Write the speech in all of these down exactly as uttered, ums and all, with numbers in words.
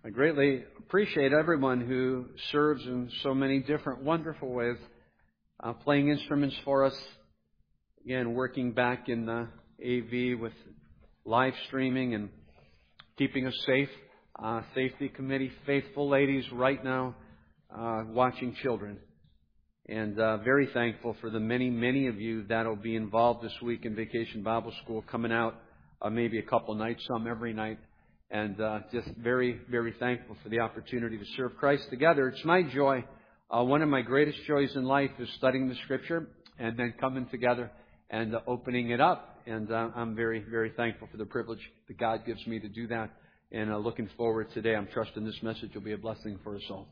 I greatly appreciate everyone who serves in so many different wonderful ways, uh, playing instruments for us, again, working back in the A V with live streaming and keeping us safe. Uh, safety committee, faithful ladies right now uh, watching children. And uh, very thankful for the many, many of you that will be involved this week in Vacation Bible School, coming out uh, maybe a couple nights, some every night. And uh, just very, very thankful for the opportunity to serve Christ together. It's my joy. Uh, one of my greatest joys in life is studying the Scripture and then coming together and uh, opening it up. And uh, I'm very, very thankful for the privilege that God gives me to do that. And uh, looking forward today, I'm trusting this message will be a blessing for us all.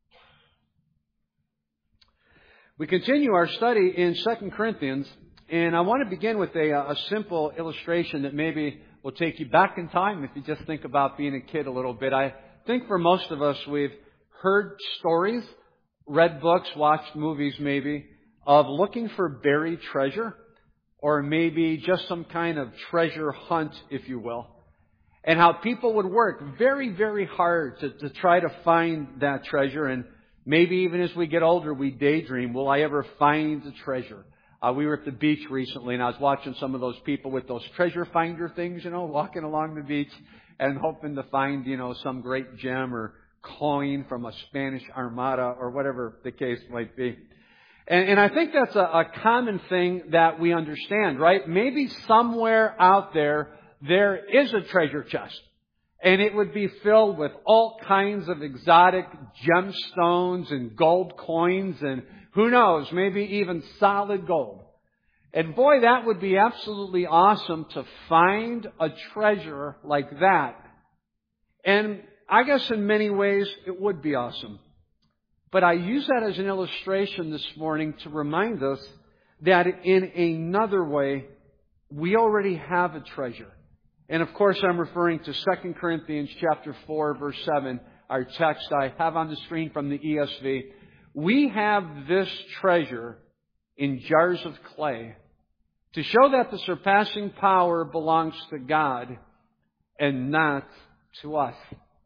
We continue our study in Second Corinthians, and I want to begin with a, a simple illustration that maybe will take you back in time if you just think about being a kid a little bit. I think for most of us, we've heard stories, read books, watched movies maybe, of looking for buried treasure, or maybe just some kind of treasure hunt, if you will. And how people would work very, very hard to, to try to find that treasure. And maybe even as we get older, we daydream, will I ever find the treasure? Uh, we were at the beach recently, and I was watching some of those people with those treasure finder things, you know, walking along the beach and hoping to find, you know, some great gem or coin from a Spanish armada or whatever the case might be. And, and I think that's a, a common thing that we understand, right? Maybe somewhere out there, there is a treasure chest. And it would be filled with all kinds of exotic gemstones and gold coins and who knows, maybe even solid gold. And boy, that would be absolutely awesome to find a treasure like that. And I guess in many ways it would be awesome. But I use that as an illustration this morning to remind us that in another way, we already have a treasure. And of course, I'm referring to Second Corinthians chapter four, verse seven, our text I have on the screen from the E S V. We have this treasure in jars of clay to show that the surpassing power belongs to God and not to us.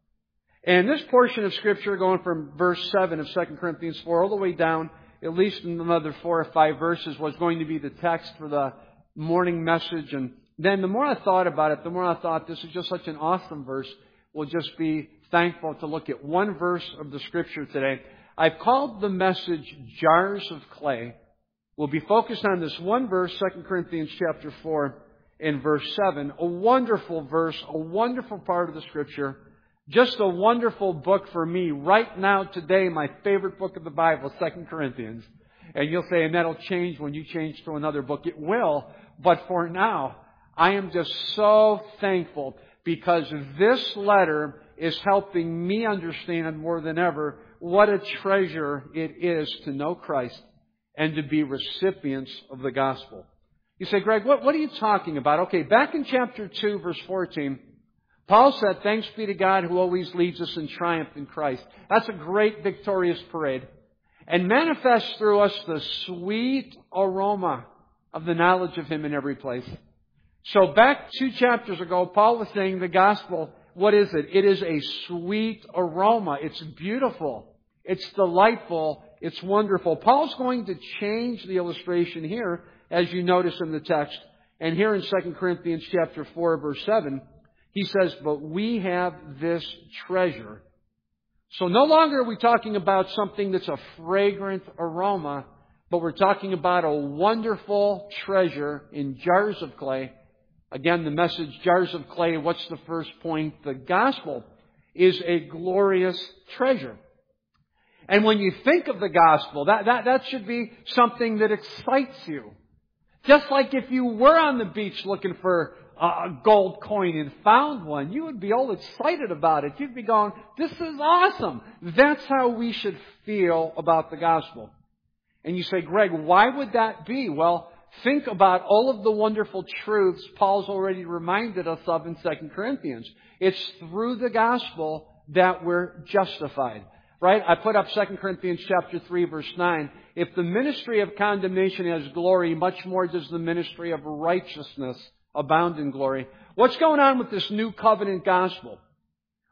And this portion of Scripture, going from verse seven of Second Corinthians four all the way down, at least in another four or five verses, was going to be the text for the morning message. And then the more I thought about it, the more I thought this is just such an awesome verse. We'll just be thankful to look at one verse of the Scripture today. I've called the message Jars of Clay. We'll be focused on this one verse, Second Corinthians chapter four and verse seven. A wonderful verse, a wonderful part of the Scripture. Just a wonderful book for me. Right now, today, my favorite book of the Bible, Second Corinthians. And you'll say, and that'll change when you change to another book. It will, but for now, I am just so thankful because this letter is helping me understand more than ever what a treasure it is to know Christ and to be recipients of the gospel. You say, Greg, what, what are you talking about? Okay, back in chapter two, verse fourteen, Paul said, thanks be to God who always leads us in triumph in Christ. That's a great victorious parade. And manifests through us the sweet aroma of the knowledge of Him in every place. So back two chapters ago, Paul was saying the gospel, what is it? It is a sweet aroma. It's beautiful. It's delightful. It's wonderful. Paul's going to change the illustration here, as you notice in the text. And here in Second Corinthians chapter four, verse seven, he says, but we have this treasure. So no longer are we talking about something that's a fragrant aroma, but we're talking about a wonderful treasure in jars of clay. Again, the message, jars of clay, what's the first point? The gospel is a glorious treasure. And when you think of the gospel, that, that, that should be something that excites you. Just like if you were on the beach looking for a gold coin and found one, you would be all excited about it. You'd be going, this is awesome. That's how we should feel about the gospel. And you say, Greg, why would that be? Well, think about all of the wonderful truths Paul's already reminded us of in Second Corinthians. It's through the gospel that we're justified. Right? I put up Second Corinthians chapter three, verse nine. If the ministry of condemnation has glory, much more does the ministry of righteousness abound in glory. What's going on with this new covenant gospel?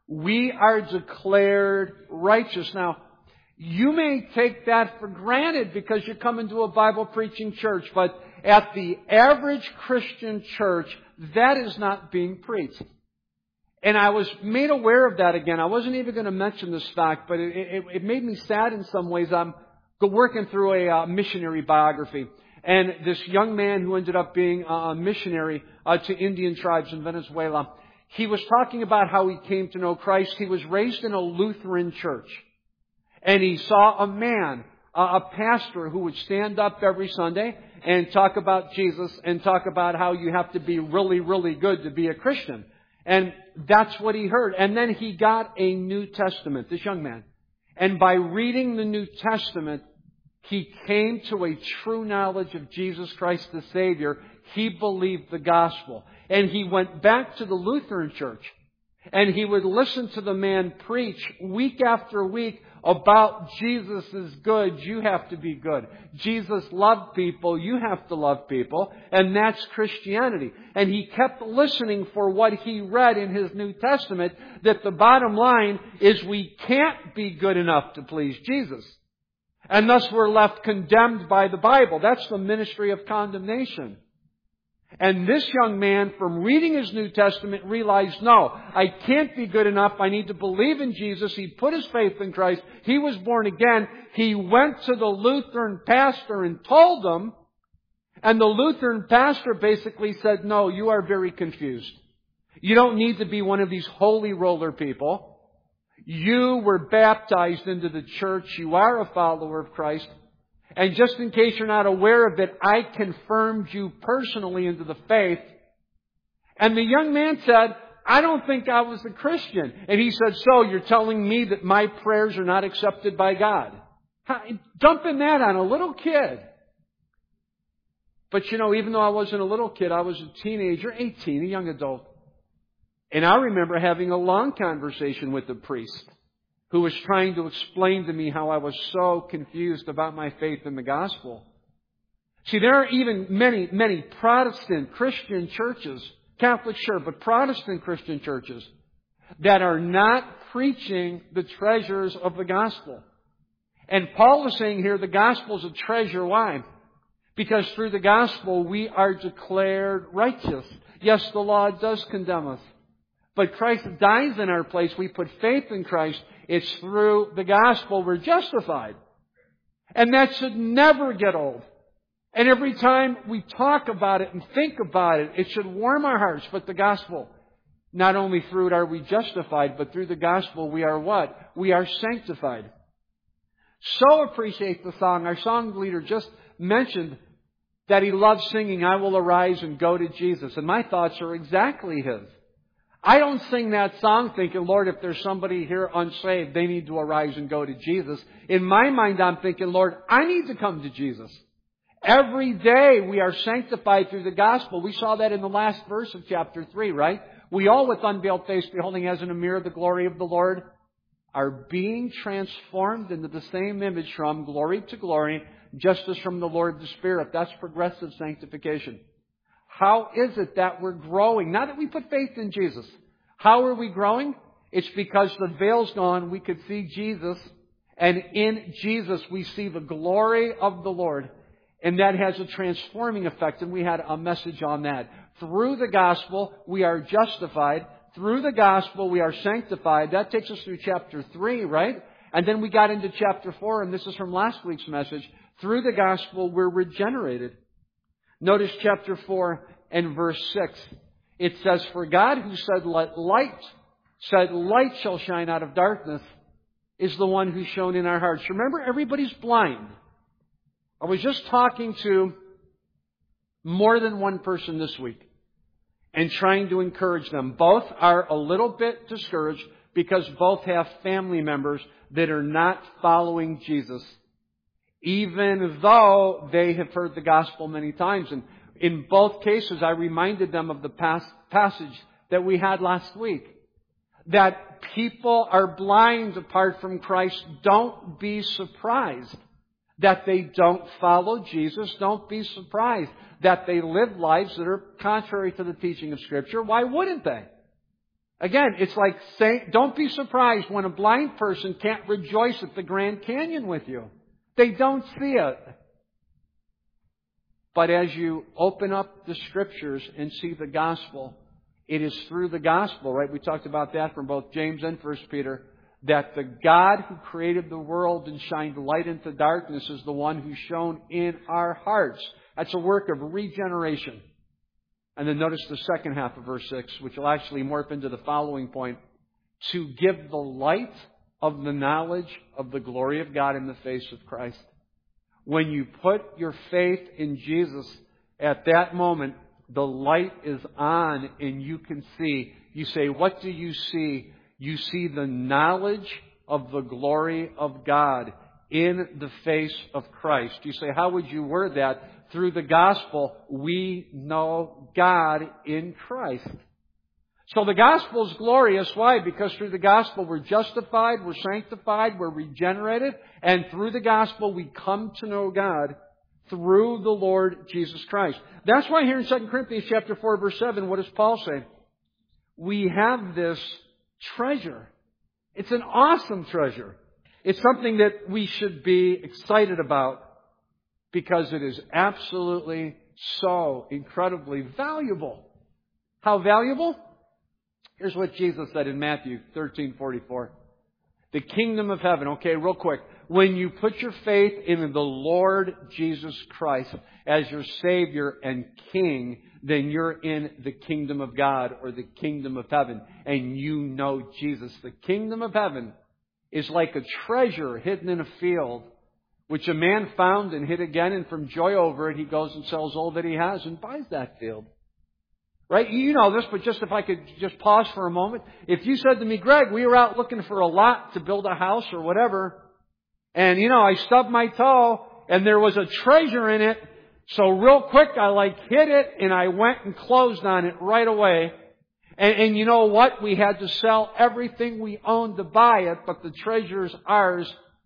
We are declared righteous. Now, you may take that for granted because you come into a Bible preaching church, but at the average Christian church, that is not being preached. And I was made aware of that again. I wasn't even going to mention this fact, but it, it, it made me sad in some ways. I'm working through a uh, missionary biography. And this young man who ended up being a missionary uh, to Indian tribes in Venezuela, he was talking about how he came to know Christ. He was raised in a Lutheran church. And he saw a man, uh, a pastor, who would stand up every Sunday and talk about Jesus and talk about how you have to be really, really good to be a Christian. And that's what he heard. And then he got a New Testament, this young man. And by reading the New Testament, he came to a true knowledge of Jesus Christ the Savior. He believed the gospel. And he went back to the Lutheran church. And he would listen to the man preach week after week about Jesus is good, you have to be good. Jesus loved people, you have to love people. And that's Christianity. And he kept listening for what he read in his New Testament, that the bottom line is we can't be good enough to please Jesus. And thus we're left condemned by the Bible. That's the ministry of condemnation. And this young man, from reading his New Testament, realized, no, I can't be good enough. I need to believe in Jesus. He put his faith in Christ. He was born again. He went to the Lutheran pastor and told him. And the Lutheran pastor basically said, no, you are very confused. You don't need to be one of these holy roller people. You were baptized into the church. You are a follower of Christ. And just in case you're not aware of it, I confirmed you personally into the faith. And the young man said, I don't think I was a Christian. And he said, so you're telling me that my prayers are not accepted by God? Dumping that on a little kid. But you know, even though I wasn't a little kid, I was a teenager, eighteen, a young adult. And I remember having a long conversation with the priest, who was trying to explain to me how I was so confused about my faith in the gospel. See, there are even many, many Protestant Christian churches, Catholic sure, but Protestant Christian churches, that are not preaching the treasures of the gospel. And Paul is saying here the gospel is a treasure. Why? Because through the gospel we are declared righteous. Yes, the law does condemn us. But Christ dies in our place. We put faith in Christ. It's through the gospel we're justified. And that should never get old. And every time we talk about it and think about it, it should warm our hearts. But the gospel, not only through it are we justified, but through the gospel we are what? We are sanctified. So appreciate the song. Our song leader just mentioned that he loves singing, I will arise and go to Jesus. And my thoughts are exactly his. I don't sing that song thinking, Lord, if there's somebody here unsaved, they need to arise and go to Jesus. In my mind, I'm thinking, Lord, I need to come to Jesus. Every day we are sanctified through the gospel. We saw that in the last verse of chapter three, right? We all with unveiled face, beholding as in a mirror the glory of the Lord, are being transformed into the same image from glory to glory, just as from the Lord the Spirit. That's progressive sanctification. How is it that we're growing? Now that we put faith in Jesus, how are we growing? It's because the veil's gone. We could see Jesus, and in Jesus we see the glory of the Lord. And that has a transforming effect, and we had a message on that. Through the gospel, we are justified. Through the gospel, we are sanctified. That takes us through chapter three, right? And then we got into chapter four, and this is from last week's message. Through the gospel, we're regenerated. Notice chapter four and verse six. It says, for God who said, let light, said, light shall shine out of darkness, is the one who's shown in our hearts. Remember, everybody's blind. I was just talking to more than one person this week and trying to encourage them. Both are a little bit discouraged because both have family members that are not following Jesus, even though they have heard the gospel many times. And in both cases, I reminded them of the past passage that we had last week, that people are blind apart from Christ. Don't be surprised that they don't follow Jesus. Don't be surprised that they live lives that are contrary to the teaching of Scripture. Why wouldn't they? Again, it's like saying, don't be surprised when a blind person can't rejoice at the Grand Canyon with you. They don't see it. But as you open up the Scriptures and see the gospel, it is through the gospel, right? We talked about that from both James and First Peter, that the God who created the world and shined light into darkness is the one who shone in our hearts. That's a work of regeneration. And then notice the second half of verse six, which will actually morph into the following point. To give the light of the knowledge of the glory of God in the face of Christ. When you put your faith in Jesus, at that moment, the light is on and you can see. You say, what do you see? You see the knowledge of the glory of God in the face of Christ. You say, how would you word that? Through the gospel, we know God in Christ. So the gospel is glorious. Why? Because through the gospel we're justified, we're sanctified, we're regenerated, and through the gospel we come to know God through the Lord Jesus Christ. That's why here in Second Corinthians chapter four, verse seven, what does Paul say? We have this treasure. It's an awesome treasure. It's something that we should be excited about because it is absolutely so incredibly valuable. How valuable? Here's what Jesus said in Matthew thirteen forty-four. The kingdom of heaven. Okay, real quick. When you put your faith in the Lord Jesus Christ as your Savior and King, then you're in the kingdom of God or the kingdom of heaven. And you know Jesus. The kingdom of heaven is like a treasure hidden in a field, which a man found and hid again. And from joy over it, he goes and sells all that he has and buys that field. Right? You know this, but just if I could just pause for a moment. If you said to me, Greg, we were out looking for a lot to build a house or whatever, and, you know, I stubbed my toe, and there was a treasure in it, so real quick I like hit it, and I went and closed on it right away. And, and you know what? We had to sell everything we owned to buy it, but the treasure's ours.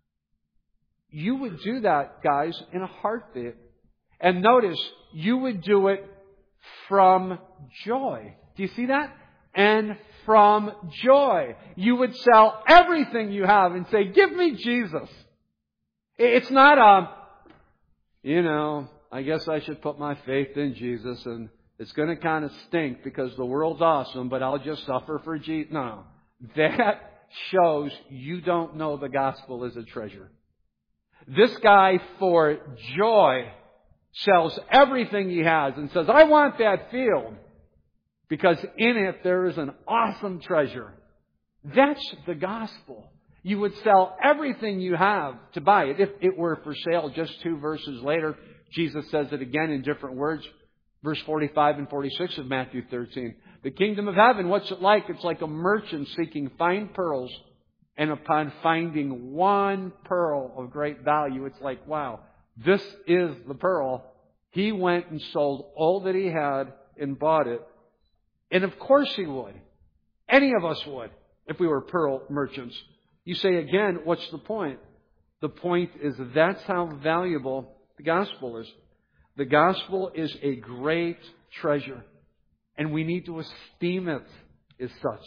You would do that, guys, in a heartbeat. And notice, you would do it from joy. Do you see that? And from joy. You would sell everything you have and say, give me Jesus. It's not a, you know, I guess I should put my faith in Jesus and it's going to kind of stink because the world's awesome, but I'll just suffer for Jesus. No. That shows you don't know the gospel is a treasure. This guy, for joy, sells everything he has and says, I want that field because in it there is an awesome treasure. That's the gospel. You would sell everything you have to buy it. If it were for sale, just two verses later, Jesus says it again in different words. Verse forty-five and forty-six of Matthew thirteen. The kingdom of heaven, what's it like? It's like a merchant seeking fine pearls, and upon finding one pearl of great value, it's like, wow, this is the pearl. He went and sold all that he had and bought it. And of course he would. Any of us would if we were pearl merchants. You say again, what's the point? The point is that's how valuable the gospel is. The gospel is a great treasure. And we need to esteem it as such.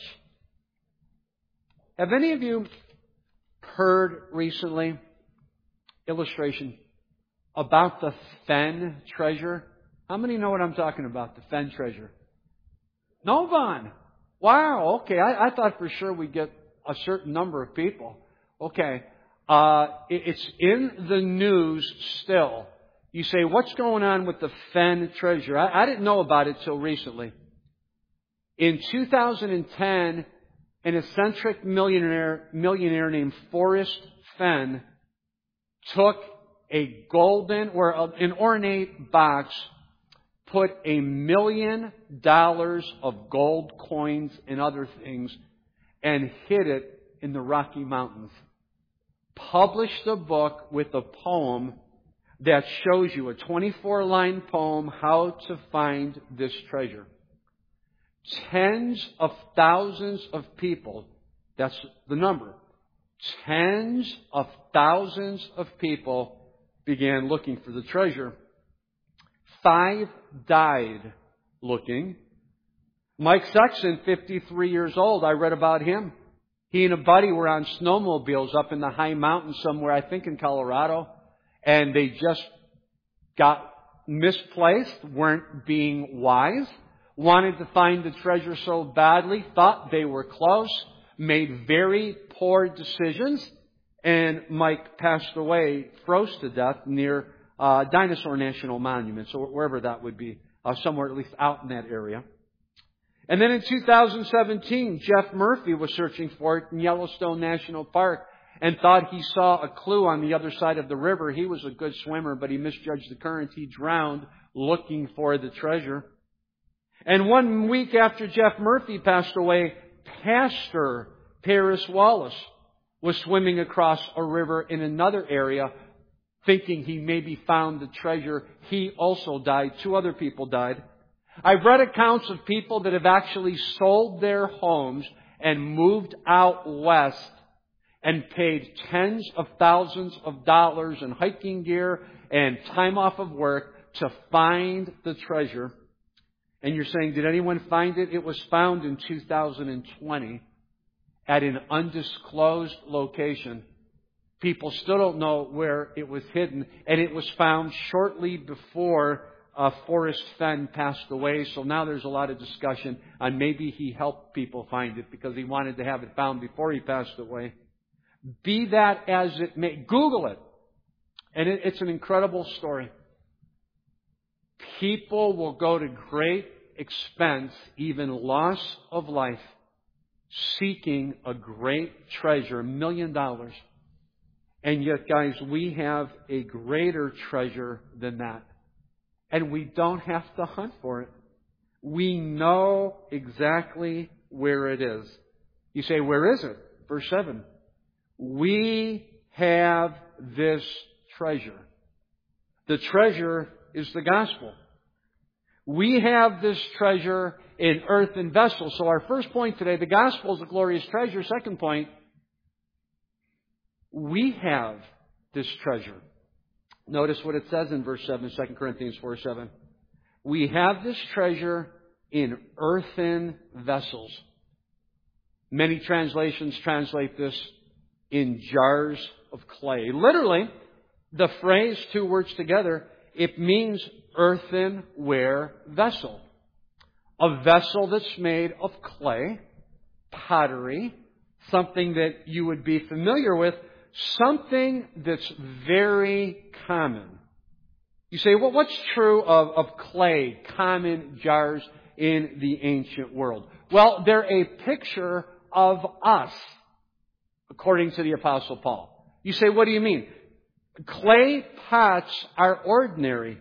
Have any of you heard recently, illustration, about the Fen treasure? How many know what I'm talking about, the Fen treasure? No one. Wow, okay. I, I thought for sure we'd get a certain number of people. Okay. Uh, it, it's in the news still. You say, what's going on with the Fen treasure? I, I didn't know about it till recently. In two thousand ten, an eccentric millionaire, millionaire named Forrest Fenn took a golden or an ornate box, put a million dollars of gold coins and other things, and hid it in the Rocky Mountains. Published a book with a poem that shows you, a twenty-four line poem, how to find this treasure. Tens of thousands of people, that's the number, tens of thousands of people began looking for the treasure. Five died looking. Mike Sexton, fifty-three years old, I read about him. He and a buddy were on snowmobiles up in the high mountains somewhere, I think in Colorado, and they just got misplaced, weren't being wise, wanted to find the treasure so badly, thought they were close, made very poor decisions, and Mike passed away, froze to death near uh, Dinosaur National Monument, so wherever that would be, uh, somewhere at least out in that area. And then in two thousand seventeen, Jeff Murphy was searching for it in Yellowstone National Park and thought he saw a clue on the other side of the river. He was a good swimmer, but he misjudged the current. He drowned looking for the treasure. And one week after Jeff Murphy passed away, Pastor Paris Wallace was swimming across a river in another area, thinking he maybe found the treasure. He also died. Two other people died. I've read accounts of people that have actually sold their homes and moved out west and paid tens of thousands of dollars in hiking gear and time off of work to find the treasure. And you're saying, did anyone find it? It was found in two thousand twenty at an undisclosed location. People still don't know where it was hidden. And it was found shortly before uh, Forrest Fenn passed away. So now there's a lot of discussion on maybe he helped people find it because he wanted to have it found before he passed away. Be that as it may, Google it. And it, it's an incredible story. People will go to great expense, even loss of life, seeking a great treasure, a million dollars. And yet, guys, we have a greater treasure than that. And we don't have to hunt for it. We know exactly where it is. You say, where is it? Verse seven. We have this treasure. The treasure is the gospel. We have this treasure in earthen vessels. So our first point today, the gospel is a glorious treasure. Second point, we have this treasure. Notice what it says in verse seven, Second Corinthians four seven. We have this treasure in earthen vessels. Many translations translate this in jars of clay. Literally, the phrase, two words together, it means earthenware vessel. A vessel that's made of clay, pottery, something that you would be familiar with, something that's very common. You say, well, what's true of, of clay, common jars in the ancient world? Well, they're a picture of us, according to the Apostle Paul. You say, what do you mean? Clay pots are ordinary,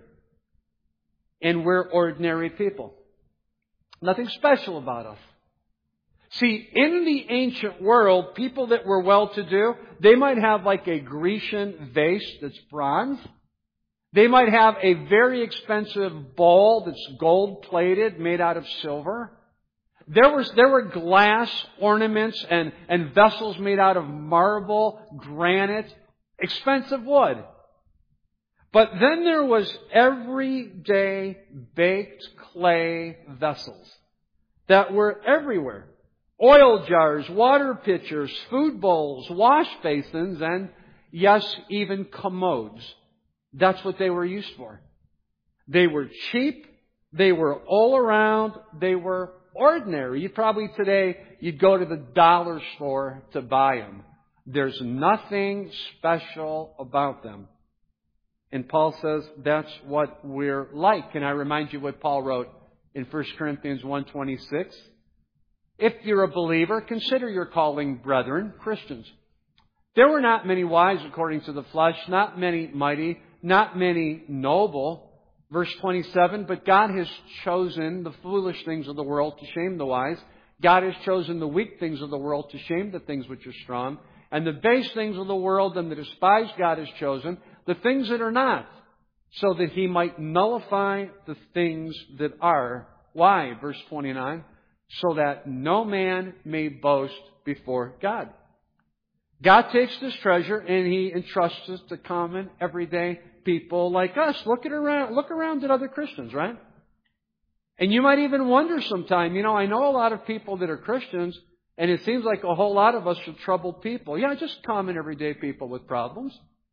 and we're ordinary people. Nothing special about us. See, in the ancient world, people that were well-to-do, they might have like a Grecian vase that's bronze. They might have a very expensive bowl that's gold-plated, made out of silver. There was, there were glass ornaments and, and vessels made out of marble, granite, expensive wood. But then there was everyday baked clay vessels that were everywhere. Oil jars, water pitchers, food bowls, wash basins, and yes, even commodes. That's what they were used for. They were cheap. They were all around. They were ordinary. You probably today, you'd go to the dollar store to buy them. There's nothing special about them. And Paul says that's what we're like. Can I remind you what Paul wrote in First Corinthians one twenty-six? If you're a believer, consider your calling brethren, Christians. There were not many wise according to the flesh, not many mighty, not many noble. Verse twenty-seven, but God has chosen the foolish things of the world to shame the wise. God has chosen the weak things of the world to shame the things which are strong. And the base things of the world and the despised God has chosen, the things that are not, so that He might nullify the things that are. Why? Verse twenty-nine, so that no man may boast before God. God takes this treasure and He entrusts it to common, everyday people like us. Look at around, look around at other Christians, right? And you might even wonder sometime, you know, I know a lot of people that are Christians, and it seems like a whole lot of us are troubled people. Yeah, just common everyday people with problems.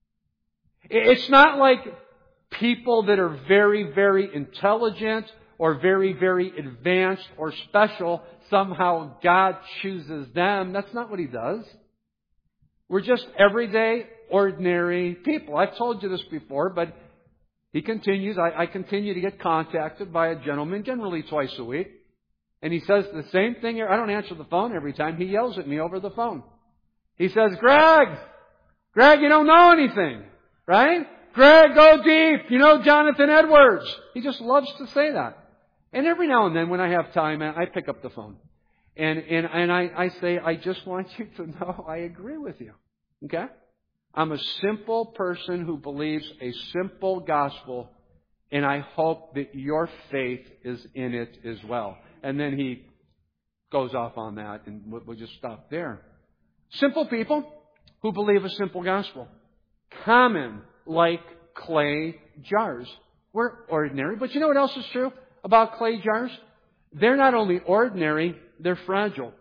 It's not like people that are very, very intelligent or very, very advanced or special. Somehow God chooses them. That's not what He does. We're just everyday, ordinary people. I've told you this before, but he continues. I, I continue to get contacted by a gentleman, generally twice a week. And he says the same thing. I don't answer the phone every time. He yells at me over the phone. He says, Greg, Greg, you don't know anything, right? Greg, go deep. You know Jonathan Edwards. He just loves to say that. And every now and then when I have time, I pick up the phone. And, and, and I, I say, I just want you to know I agree with you. Okay? I'm a simple person who believes a simple gospel, and I hope that your faith is in it as well. And then he goes off on that, and we'll just stop there. Simple people who believe a simple gospel. Common, like clay jars. We're ordinary, but you know what else is true about clay jars? They're not only ordinary, they're fragile.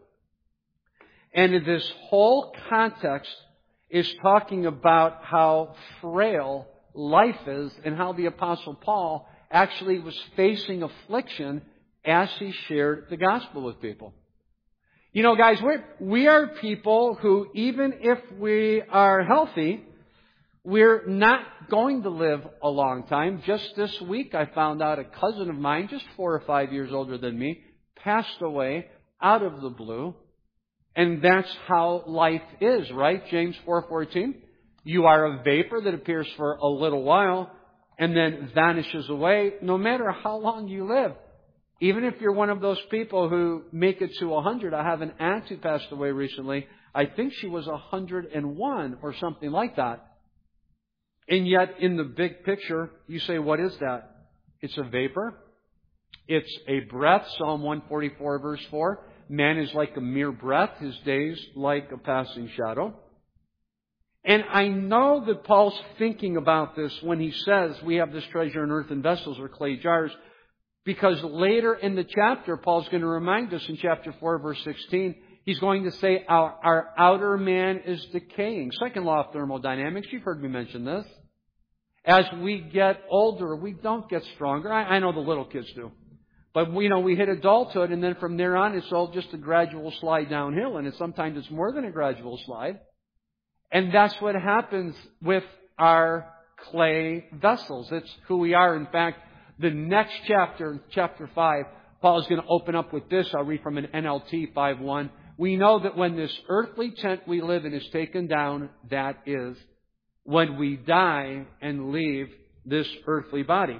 And in this whole context is talking about how frail life is and how the Apostle Paul actually was facing affliction as he shared the gospel with people. You know, guys, we're, we are people who, even if we are healthy, we're not going to live a long time. Just this week, I found out a cousin of mine, just four or five years older than me, passed away out of the blue. And that's how life is, right? James four fourteen. You are a vapor that appears for a little while and then vanishes away, no matter how long you live. Even if you're one of those people who make it to a hundred. I have an aunt who passed away recently. I think she was a hundred and one or something like that. And yet, in the big picture, you say, what is that? It's a vapor. It's a breath. Psalm one forty-four, verse four. Man is like a mere breath, his days like a passing shadow. And I know that Paul's thinking about this when he says we have this treasure in earthen vessels or clay jars, because later in the chapter, Paul's going to remind us in chapter four, verse sixteen, he's going to say our, our outer man is decaying. Second law of thermodynamics, you've heard me mention this. As we get older, we don't get stronger. I, I know the little kids do. But, you know, we hit adulthood, and then from there on, it's all just a gradual slide downhill. And it's, sometimes it's more than a gradual slide. And that's what happens with our clay vessels. It's who we are. In fact, the next chapter, chapter five, Paul is going to open up with this. I'll read from an N L T five one. We know that when this earthly tent we live in is taken down, that is when we die and leave this earthly body.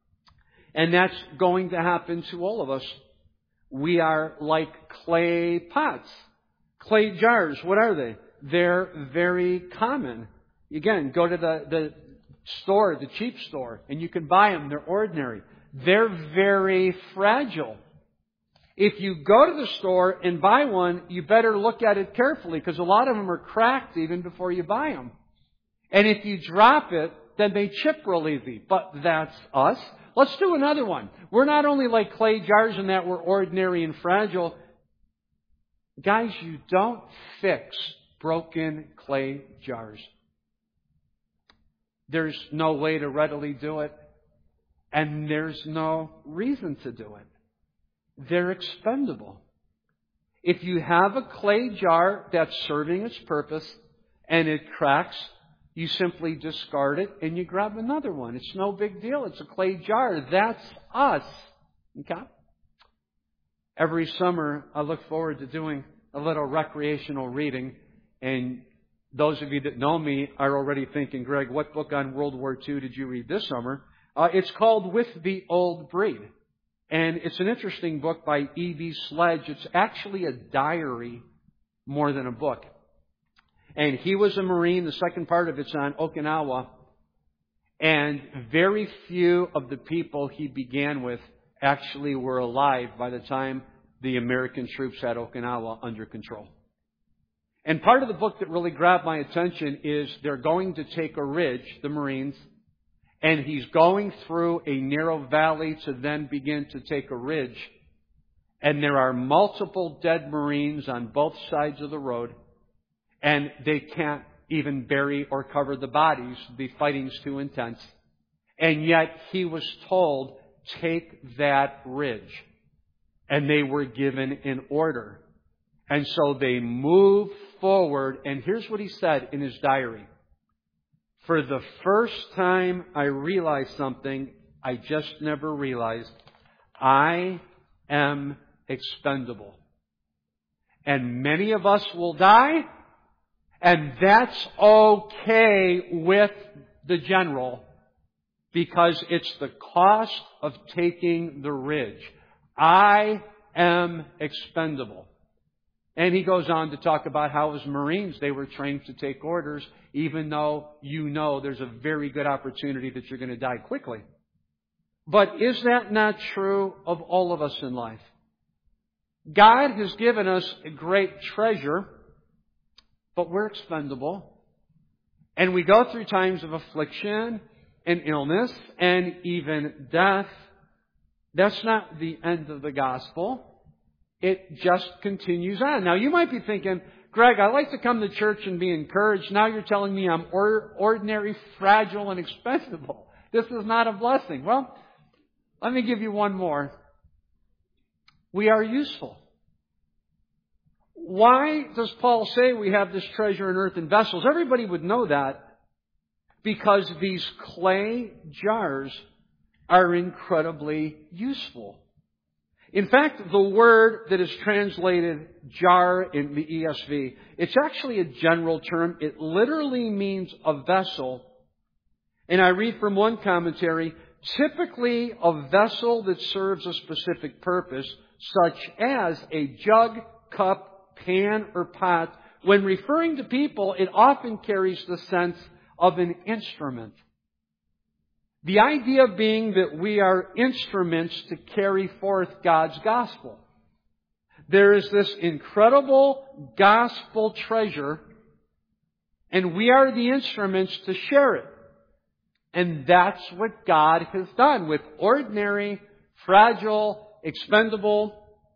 And that's going to happen to all of us. We are like clay pots. Clay jars, what are they? They're very common. Again, go to the, the store, the cheap store, and you can buy them. They're ordinary. They're very fragile. If you go to the store and buy one, you better look at it carefully, because a lot of them are cracked even before you buy them. And if you drop it, then they chip real easy. But that's us. Let's do another one. We're not only like clay jars in that we're ordinary and fragile. Guys, you don't fix broken clay jars. There's no way to readily do it. And there's no reason to do it. They're expendable. If you have a clay jar that's serving its purpose and it cracks, you simply discard it and you grab another one. It's no big deal. It's a clay jar. That's us. Okay? Every summer, I look forward to doing a little recreational reading. And those of you that know me are already thinking, Greg, what book on World War Two did you read this summer? Uh, it's called With the Old Breed. And it's an interesting book by E V Sledge. It's actually a diary more than a book. And he was a Marine. The second part of it's on Okinawa. And very few of the people he began with actually were alive by the time the American troops had Okinawa under control. And part of the book that really grabbed my attention is they're going to take a ridge, the Marines, And he's going through a narrow valley to then begin to take a ridge. And there are multiple dead Marines on both sides of the road. And they can't even bury or cover the bodies. The fighting's too intense. And yet he was told, take that ridge. And they were given an order. And so they moved forward. And here's what he said in his diary. For the first time I realized something I just never realized. I am expendable. And many of us will die. And that's okay with the general, because it's the cost of taking the ridge. I am expendable. And he goes on to talk about how as Marines they were trained to take orders, even though you know there's a very good opportunity that you're going to die quickly. But is that not true of all of us in life? God has given us a great treasure, but we're expendable. And we go through times of affliction and illness and even death. That's not the end of the gospel. It just continues on. Now you might be thinking, Greg, I like to come to church and be encouraged. Now you're telling me I'm or- ordinary, fragile, and expendable. This is not a blessing. Well, let me give you one more. We are useful. Why does Paul say we have this treasure in earthen vessels? Everybody would know that because these clay jars are incredibly useful. In fact, the word that is translated jar in the E S V, it's actually a general term. It literally means a vessel. And I read from one commentary, typically a vessel that serves a specific purpose, such as a jug, cup, pan, or pot. When referring to people, it often carries the sense of an instrument. The idea being that we are instruments to carry forth God's gospel. There is this incredible gospel treasure, and we are the instruments to share it. And that's what God has done with ordinary, fragile, expendable,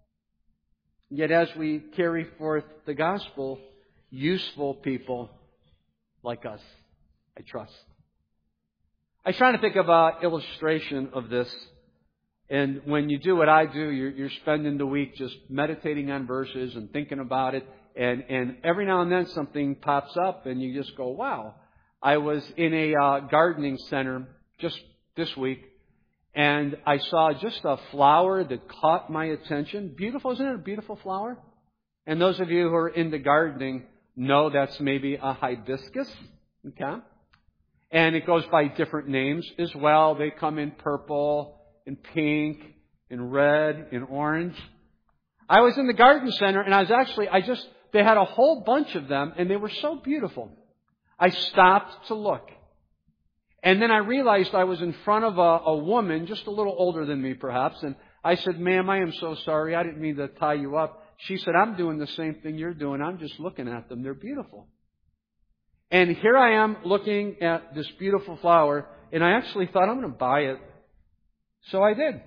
yet as we carry forth the gospel, useful people like us, I trust. I was trying to think of an illustration of this. And when you do what I do, you're, you're spending the week just meditating on verses and thinking about it. And, and every now and then something pops up and you just go, wow. I was in a uh, gardening center just this week. And I saw just a flower that caught my attention. Beautiful, isn't it a beautiful flower? And those of you who are into gardening know that's maybe a hibiscus. Okay? And it goes by different names as well. They come in purple, in pink, in red, in orange. I was in the garden center and I was actually, I just, they had a whole bunch of them and they were so beautiful. I stopped to look. And then I realized I was in front of a, a woman, just a little older than me perhaps. And I said, ma'am, I am so sorry. I didn't mean to tie you up. She said, I'm doing the same thing you're doing. I'm just looking at them. They're beautiful. And here I am looking at this beautiful flower, and I actually thought, I'm going to buy it. So I did. Is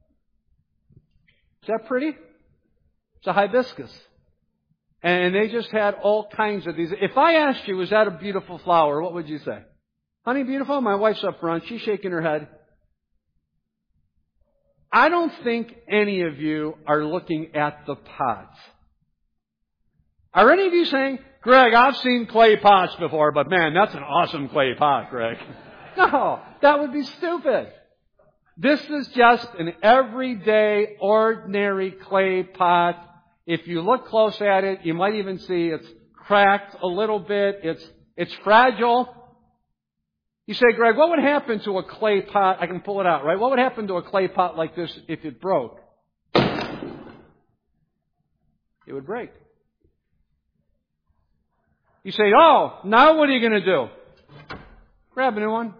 that pretty? It's a hibiscus. And they just had all kinds of these. If I asked you, is that a beautiful flower, what would you say? Honey, beautiful? My wife's up front. She's shaking her head. I don't think any of you are looking at the pots. Are any of you saying, Greg, I've seen clay pots before, but man, that's an awesome clay pot, Greg. No, that would be stupid. This is just an everyday, ordinary clay pot. If you look close at it, you might even see it's cracked a little bit. It's, it's fragile. You say, Greg, what would happen to a clay pot? I can pull it out, right? What would happen to a clay pot like this if it broke? It would break. You say, oh, now what are you going to do? Grab a new one.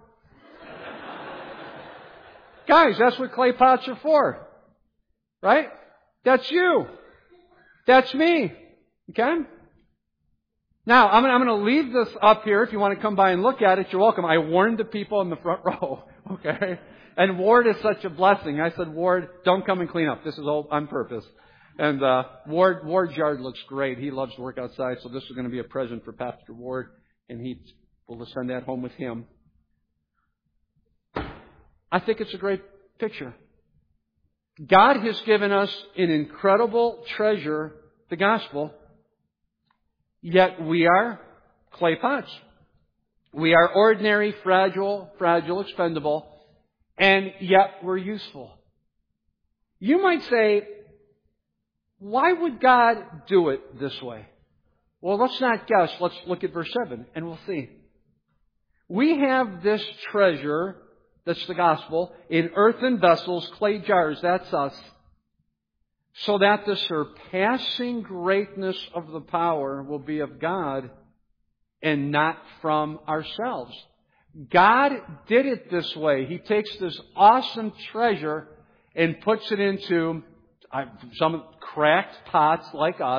Guys, that's what clay pots are for. Right? That's you. That's me. Okay? Now, I'm, I'm going to leave this up here. If you want to come by and look at it, you're welcome. I warned the people in the front row, okay? And Ward is such a blessing. I said, Ward, don't come and clean up. This is all on purpose. And uh Ward Ward's yard looks great. He loves to work outside, so this is going to be a present for Pastor Ward, and he will send that home with him. I think it's a great picture. God has given us an incredible treasure, the gospel, yet we are clay pots. We are ordinary, fragile, fragile, expendable, and yet we're useful. You might say, why would God do it this way? Well, let's not guess. Let's look at verse seven and we'll see. We have this treasure, that's the gospel, in earthen vessels, clay jars, that's us, so that the surpassing greatness of the power will be of God and not from ourselves. God did it this way. He takes this awesome treasure and puts it into some cracked pots like us,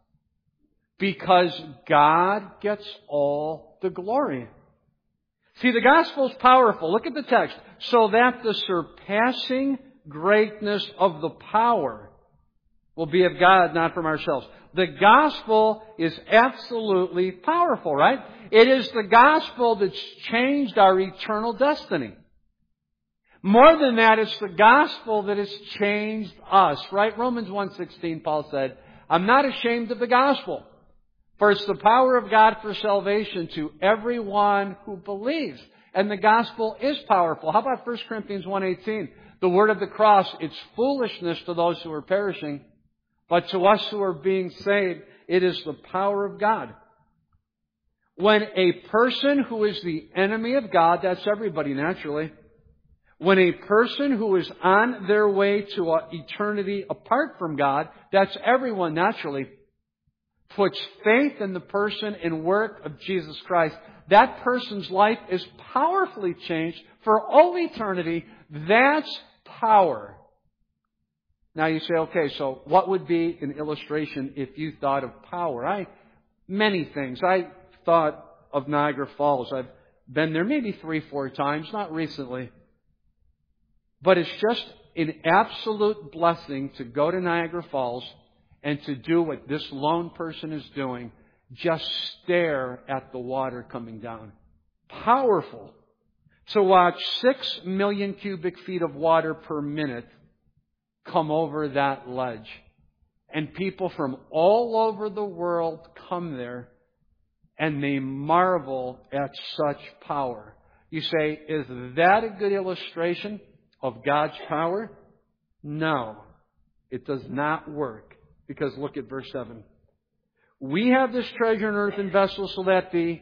because God gets all the glory. See, the gospel is powerful. Look at the text. So that the surpassing greatness of the power will be of God, not from ourselves. The gospel is absolutely powerful, right? It is the gospel that's changed our eternal destiny. More than that, it's the gospel that has changed us, right? Romans one sixteen, Paul said, I'm not ashamed of the gospel, for it's the power of God for salvation to everyone who believes. And the gospel is powerful. How about First Corinthians one eighteen? The word of the cross, it's foolishness to those who are perishing, but to us who are being saved, it is the power of God. When a person who is the enemy of God, that's everybody naturally, when a person who is on their way to eternity apart from God, that's everyone naturally, puts faith in the person and work of Jesus Christ, that person's life is powerfully changed for all eternity. That's power. Now you say, okay, so what would be an illustration if you thought of power? I, many things. I thought of Niagara Falls. I've been there maybe three, four times, not recently. But it's just an absolute blessing to go to Niagara Falls and to do what this lone person is doing. Just stare at the water coming down. Powerful. To watch six million cubic feet of water per minute come over that ledge. And people from all over the world come there and they marvel at such power. You say, is that a good illustration of God's power? No, it does not work. Because look at verse seven. We have this treasure in earthen vessels so that the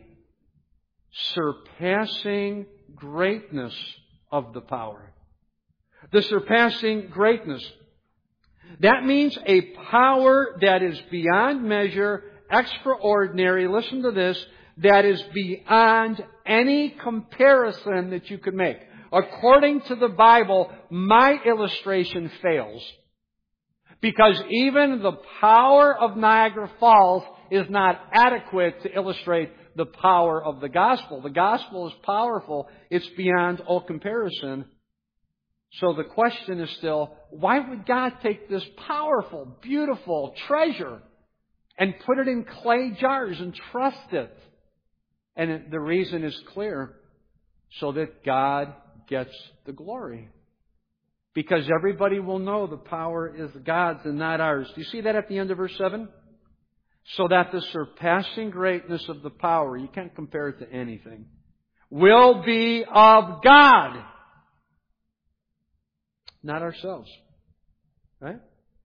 surpassing greatness of the power. The surpassing greatness. That means a power that is beyond measure, extraordinary, listen to this, that is beyond any comparison that you could make. According to the Bible, my illustration fails. Because even the power of Niagara Falls is not adequate to illustrate the power of the gospel. The gospel is powerful. It's beyond all comparison. So the question is still, why would God take this powerful, beautiful treasure and put it in clay jars and trust it? And the reason is clear, so that God gets the glory. Because everybody will know the power is God's and not ours. Do you see that at the end of verse seven? So that the surpassing greatness of the power, you can't compare it to anything, will be of God, not ourselves. Right?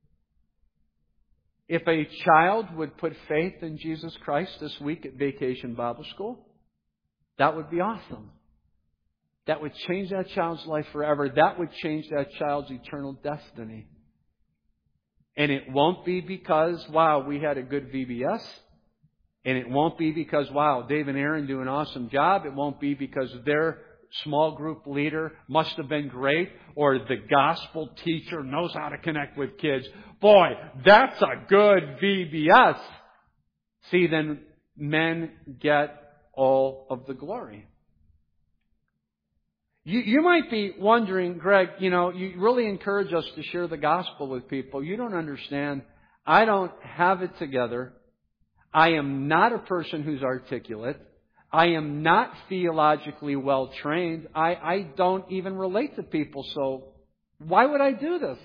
If a child would put faith in Jesus Christ this week at Vacation Bible School, that would be awesome. That would change that child's life forever. That would change that child's eternal destiny. And it won't be because, wow, we had a good V B S. And it won't be because, wow, Dave and Aaron do an awesome job. It won't be because their small group leader must have been great, or the gospel teacher knows how to connect with kids. Boy, that's a good V B S. See, then men get all of the glory. You, you might be wondering, Greg, you know, you really encourage us to share the gospel with people. You don't understand. I don't have it together. I am not a person who's articulate. I am not theologically well trained. I, I don't even relate to people, so why would I do this?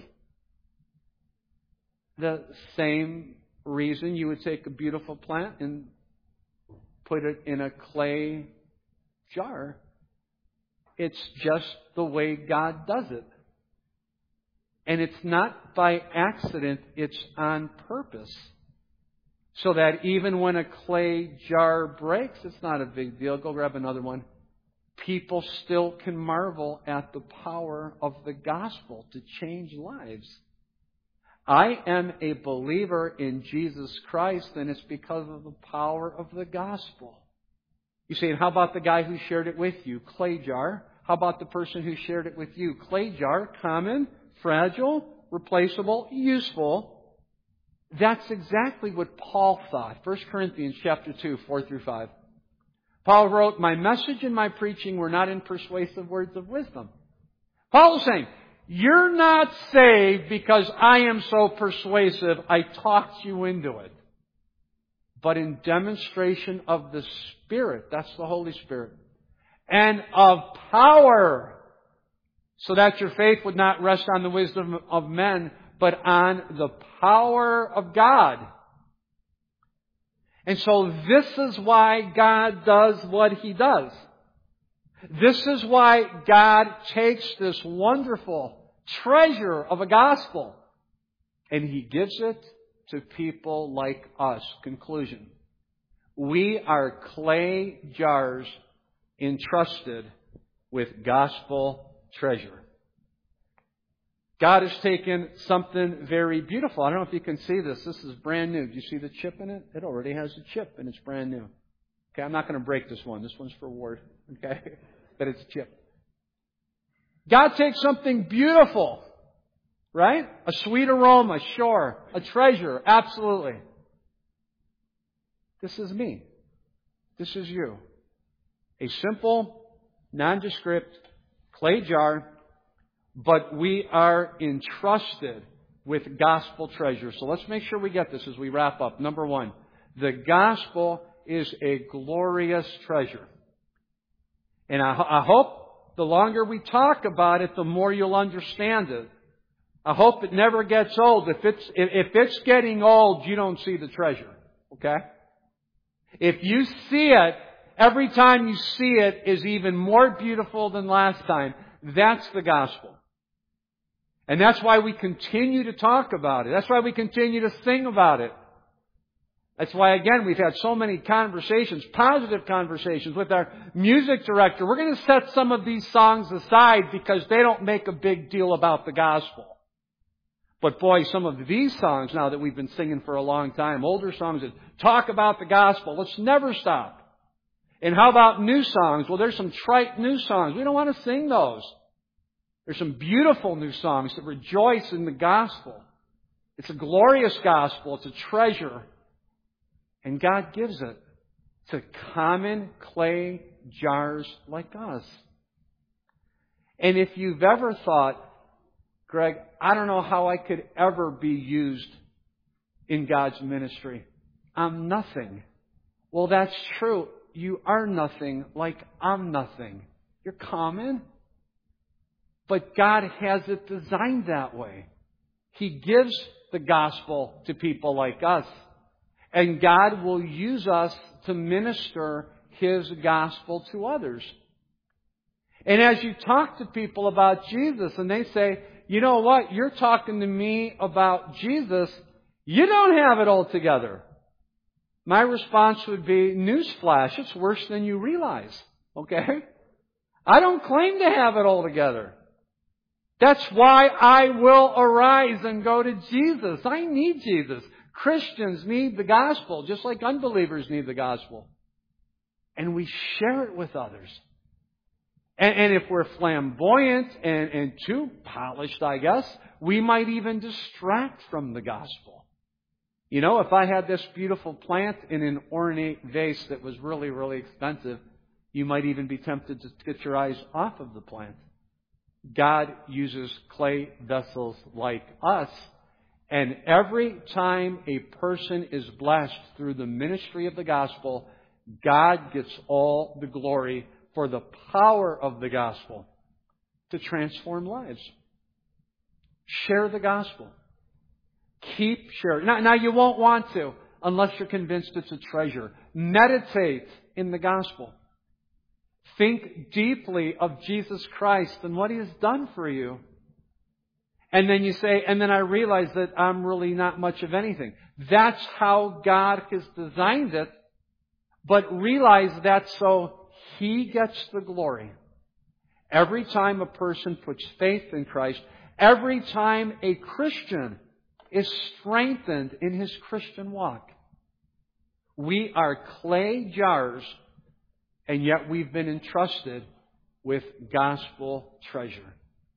The same reason you would take a beautiful plant and put it in a clay jar. It's just the way God does it. And it's not by accident, it's on purpose. So that even when a clay jar breaks, it's not a big deal. Go grab another one. People still can marvel at the power of the gospel to change lives. I am a believer in Jesus Christ, and it's because of the power of the gospel. You say, how about the guy who shared it with you? Clay jar. How about the person who shared it with you? Clay jar, common, fragile, replaceable, useful. That's exactly what Paul thought. First Corinthians chapter two, four through five. Paul wrote, my message and my preaching were not in persuasive words of wisdom. Paul is saying, you're not saved because I am so persuasive, I talked you into it. But in demonstration of the Spirit, that's the Holy Spirit, and of power, so that your faith would not rest on the wisdom of men, but on the power of God. And so this is why God does what He does. This is why God takes this wonderful treasure of a gospel and He gives it to people like us. Conclusion. We are clay jars entrusted with gospel treasure. God has taken something very beautiful. I don't know if you can see this. This is brand new. Do you see the chip in it? It already has a chip and it's brand new. Okay, I'm not going to break this one. This one's for Ward. Okay, but it's chipped. God takes something beautiful, right? A sweet aroma, sure. A treasure, absolutely. This is me. This is you. A simple, nondescript clay jar, but we are entrusted with gospel treasure. So let's make sure we get this as we wrap up. Number one, the gospel is a glorious treasure. And I, I hope the longer we talk about it, the more you'll understand it. I hope it never gets old. If it's, if it's getting old, you don't see the treasure. Okay? If you see it, every time you see it is even more beautiful than last time. That's the gospel. And that's why we continue to talk about it. That's why we continue to sing about it. That's why, again, we've had so many conversations, positive conversations with our music director. We're going to set some of these songs aside because they don't make a big deal about the gospel. But boy, some of these songs now that we've been singing for a long time, older songs that talk about the gospel, let's never stop. And how about new songs? Well, there's some trite new songs. We don't want to sing those. There's some beautiful new songs that rejoice in the gospel. It's a glorious gospel. It's a treasure. And God gives it to common clay jars like us. And if you've ever thought, Greg, I don't know how I could ever be used in God's ministry. I'm nothing. Well, that's true. You are nothing like I'm nothing. You're common. But God has it designed that way. He gives the gospel to people like us. And God will use us to minister His gospel to others. And as you talk to people about Jesus and they say, you know what, you're talking to me about Jesus, you don't have it all together. My response would be, newsflash, it's worse than you realize. Okay? I don't claim to have it all together. That's why I will arise and go to Jesus. I need Jesus. Christians need the gospel, just like unbelievers need the gospel. And we share it with others. And, and if we're flamboyant and, and too polished, I guess, we might even distract from the gospel. You know, if I had this beautiful plant in an ornate vase that was really, really expensive, you might even be tempted to get your eyes off of the plant. God uses clay vessels like us, and every time a person is blessed through the ministry of the gospel, God gets all the glory for the power of the gospel to transform lives. Share the gospel. Keep sharing. Now, now you won't want to unless you're convinced it's a treasure. Meditate in the gospel. Think deeply of Jesus Christ and what He has done for you. And then you say, and then I realize that I'm really not much of anything. That's how God has designed it. But realize that so He gets the glory. Every time a person puts faith in Christ, every time a Christian is strengthened in his Christian walk. We are clay jars, and yet we've been entrusted with gospel treasure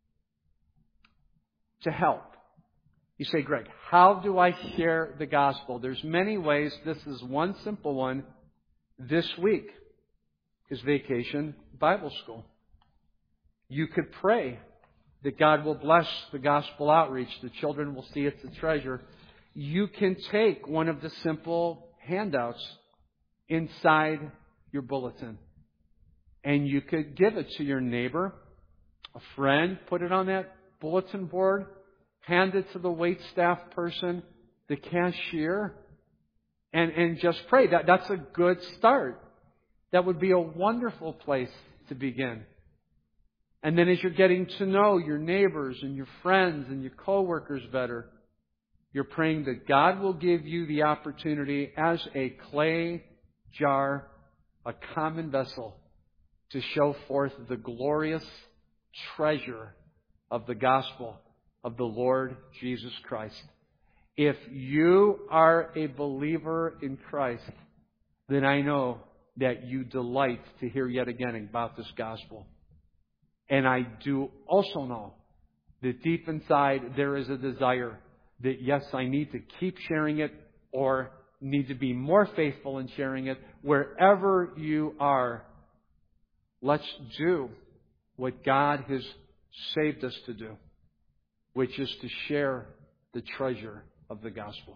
to help. You say, Greg, how do I share the gospel? There's many ways. This is one simple one. This week is Vacation Bible School. You could pray that God will bless the gospel outreach. The children will see it's a treasure. You can take one of the simple handouts inside your bulletin, and you could give it to your neighbor, a friend, put it on that bulletin board, hand it to the waitstaff person, the cashier, and, and just pray. That, that's a good start. That would be a wonderful place to begin. And then as you're getting to know your neighbors and your friends and your coworkers better, you're praying that God will give you the opportunity as a clay jar, a common vessel, to show forth the glorious treasure of the gospel of the Lord Jesus Christ. If you are a believer in Christ, then I know that you delight to hear yet again about this gospel. And I do also know that deep inside there is a desire that, yes, I need to keep sharing it or need to be more faithful in sharing it. Wherever you are, let's do what God has saved us to do, which is to share the treasure of the gospel.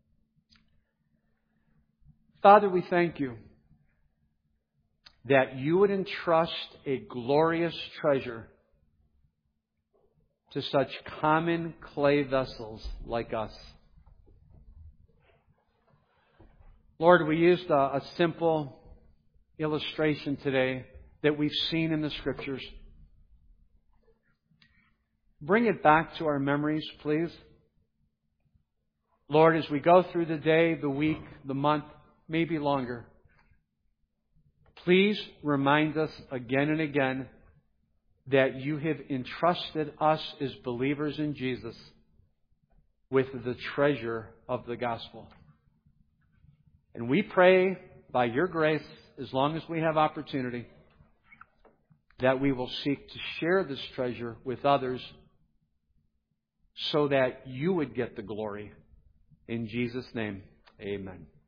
Father, we thank you that you would entrust a glorious treasure to such common clay vessels like us. Lord, we used a, a simple illustration today that we've seen in the Scriptures. Bring it back to our memories, please. Lord, as we go through the day, the week, the month, maybe longer, please remind us again and again that you have entrusted us as believers in Jesus with the treasure of the gospel. And we pray by your grace, as long as we have opportunity, that we will seek to share this treasure with others so that you would get the glory. In Jesus' name, amen.